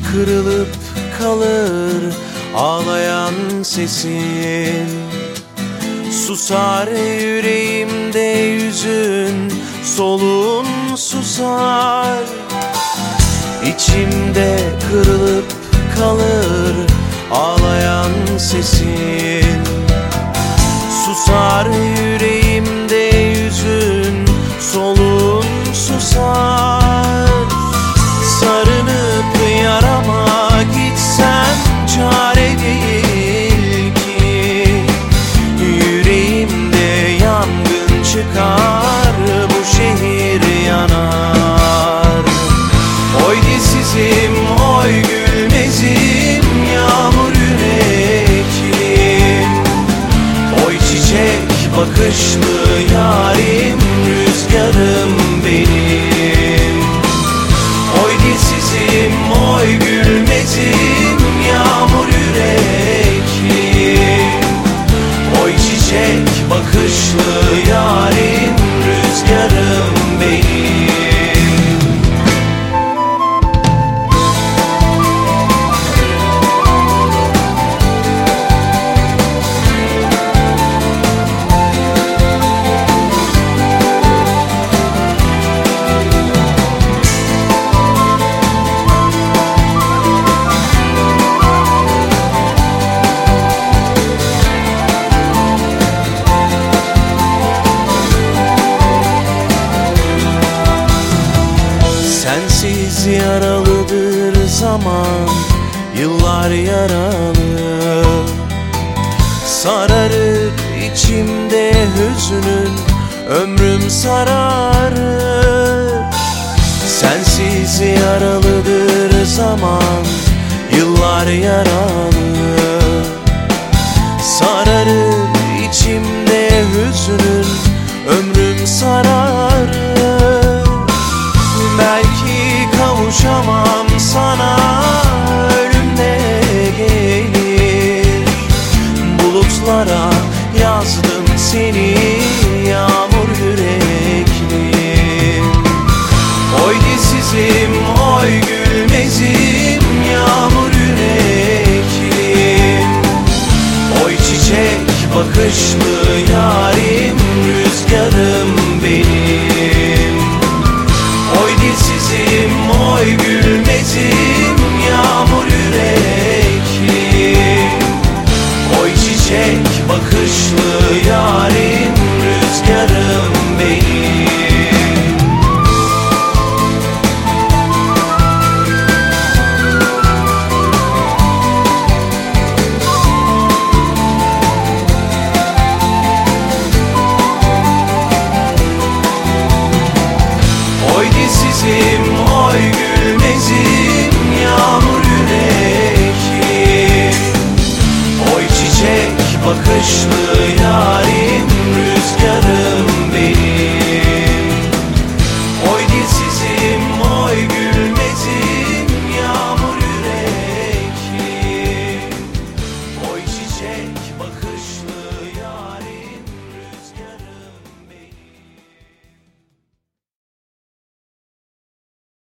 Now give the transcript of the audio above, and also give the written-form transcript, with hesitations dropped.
kırılıp kalır ağlayan sesin. Susar yüreğimde yüzün, soluğun susar. İçimde kırılıp kalır ağlayan sesin. Susar yüreğimde yüzün, soluğun susar. Sarınıp yarama gitsem çare değil ki. Yüreğimde yangın çıkar, bu şehir yanar. Oy dizsizim, oy gülmezim, yağmur yüreklim. Oy çiçek bakışlı yarim, rüzgarım benim. Oy dizsizim, oy gülmezim, yağmur yüreklim. Oy çiçek bakışlı yarim, rüzgarım benim. Sensiz yaralıdır zaman, yıllar yaralı. Sararır içimde hüznün, ömrüm sararır. Sensiz yaralıdır zaman, yıllar yaralı. Sararır içimde hüznün, ömrüm sararır. Belki kavuşamam sana, ölümle gelir. Bulutlara yazdım seni, yağmur yüreklim. Oy dizsizim, oy gülmezim, yağmur yüreklim. Oy çiçek bakışlı yarim, rüzgarım benim. Oy dizsizim, oy gülmezim,